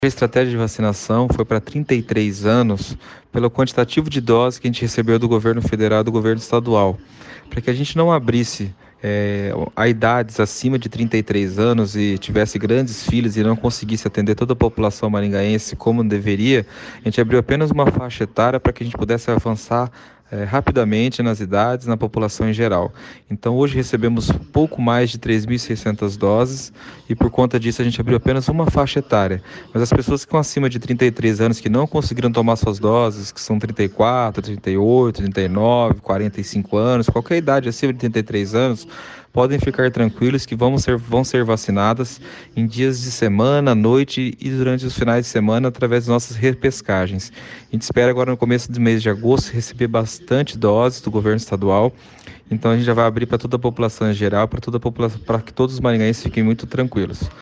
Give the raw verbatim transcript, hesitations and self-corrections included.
A estratégia de vacinação foi para trinta e três anos, pelo quantitativo de doses que a gente recebeu do governo federal e do governo estadual, para que a gente não abrisse é, a idades acima de trinta e três anos e tivesse grandes filas e não conseguisse atender toda a população maringaense como deveria. A gente abriu apenas uma faixa etária para que a gente pudesse avançar é, rapidamente nas idades, na população em geral. Então hoje recebemos pouco mais de três mil e seiscentas doses e por conta disso a gente abriu apenas uma faixa etária. Mas as pessoas que estão acima de trinta e três anos que não conseguiram tomar suas doses, que são trinta e quatro, trinta e oito, trinta e nove, quarenta e cinco anos, qualquer idade acima de trinta e três anos, podem ficar tranquilos que vão ser, vão ser vacinadas em dias de semana, noite e durante os finais de semana através das nossas repescagens. A gente espera agora no começo do mês de agosto receber bastante doses do governo estadual. Então a gente já vai abrir para toda a população em geral, para toda a população, para que todos os maringaenses fiquem muito tranquilos.